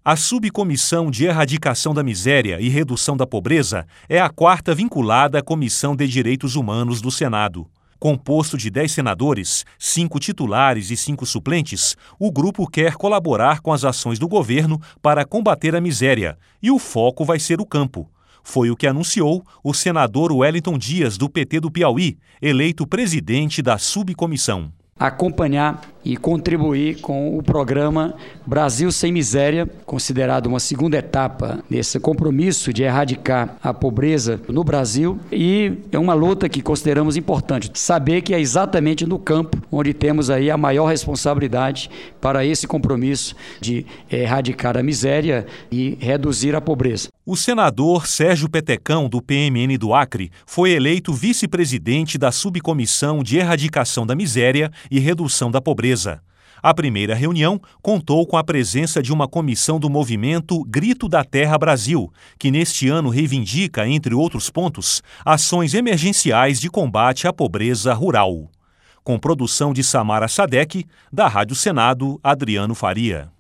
A Subcomissão de Erradicação da Miséria e Redução da Pobreza é a quarta vinculada à Comissão de Direitos Humanos do Senado. Composto de 10 senadores, 5 titulares e 5 suplentes, o grupo quer colaborar com as ações do governo para combater a miséria, e o foco vai ser o campo. Foi o que anunciou o senador Wellington Dias, do PT do Piauí, eleito presidente da subcomissão. Acompanhar e contribuir com o programa Brasil Sem Miséria, considerado uma segunda etapa desse compromisso de erradicar a pobreza no Brasil, e é uma luta que consideramos importante, saber que é exatamente no campo onde temos aí a maior responsabilidade para esse compromisso de erradicar a miséria e reduzir a pobreza. O senador Sérgio Petecão, do PMN do Acre, foi eleito vice-presidente da Subcomissão de Erradicação da Miséria e Redução da Pobreza. A primeira reunião contou com a presença de uma comissão do movimento Grito da Terra Brasil, que neste ano reivindica, entre outros pontos, ações emergenciais de combate à pobreza rural. Com produção de Samara Sadek, da Rádio Senado, Adriano Faria.